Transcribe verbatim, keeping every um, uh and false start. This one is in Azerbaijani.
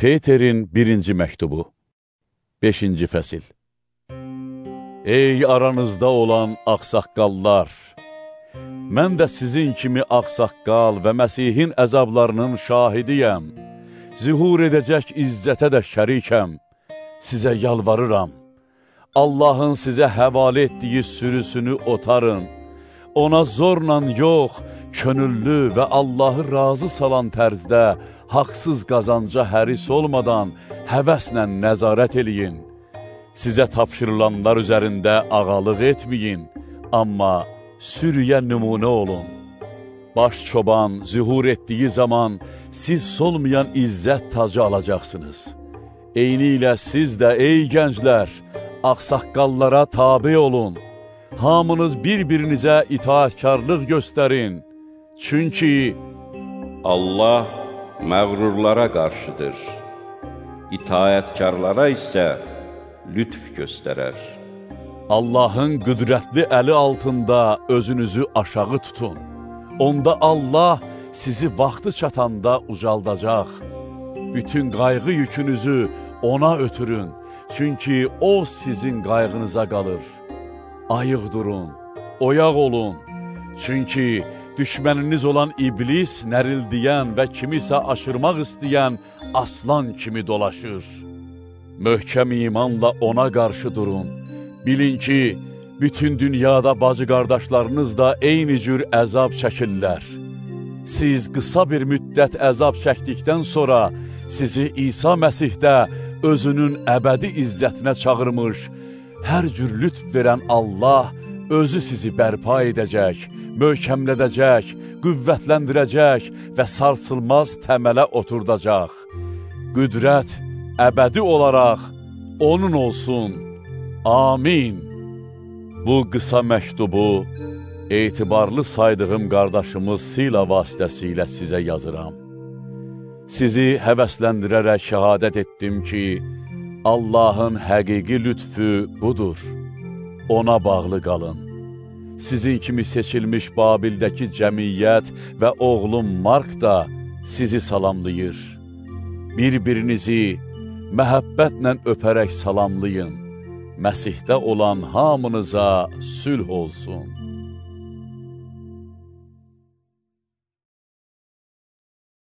Peterin birinci məktubu, beşinci fəsil. Ey aranızda olan ağsaqqallar! Mən də sizin kimi ağsaqqal və Məsihin əzablarının şahidiyəm. Zühur edəcək izzətə də şərikəm. Sizə yalvarıram. Allahın sizə həvalə etdiyi sürüsünü otarın. Ona zorla yox, könüllü və Allahı razı salan tərzdə haqsız qazanca həris olmadan həvəslə nəzarət eləyin. Sizə tapşırılanlar üzərində ağalıq etməyin, amma sürüyə nümunə olun. Baş çoban zühur etdiyi zaman siz solmayan izzət tacı alacaqsınız. Eyni ilə siz də ey gənclər, ağsaqqallara tabe olun. Hamınız bir-birinizə itaatkarlıq göstərin. Çünki Allah məğrurlara qarşıdır, itaətkarlara isə lütf göstərər. Allahın qüdrətli əli altında özünüzü aşağı tutun. Onda Allah sizi vaxtı çatanda ucaldacaq. Bütün qayğı yükünüzü ona ötürün, çünki o sizin qayğınıza qalır. Ayıq durun, oyaq olun, çünki düşməniniz olan iblis nərildiyən və kimisə aşırmaq istəyən aslan kimi dolaşır. Möhkəm imanla ona qarşı durun. Bilin ki, bütün dünyada bacı qardaşlarınız da eyni cür əzab çəkirlər. Siz qısa bir müddət əzab çəkdikdən sonra sizi İsa Məsihdə özünün əbədi izzətinə çağırmış, hər cür lütf verən Allah özü sizi bərpa edəcək, möhkəmlədəcək, qüvvətləndirəcək və sarsılmaz təmələ oturdacaq. Qüdrət əbədi olaraq onun olsun. Amin. Bu qısa məktubu etibarlı saydığım qardaşımız Sila vasitəsilə sizə yazıram. Sizi həvəsləndirərək şəhadət etdim ki, Allahın həqiqi lütfü budur. Ona bağlı qalın. Sizin kimi seçilmiş Babildəki cəmiyyət və oğlum Mark da sizi salamlayır. Bir-birinizi məhəbbətlə öpərək salamlayın. Məsihdə olan hamınıza sülh olsun.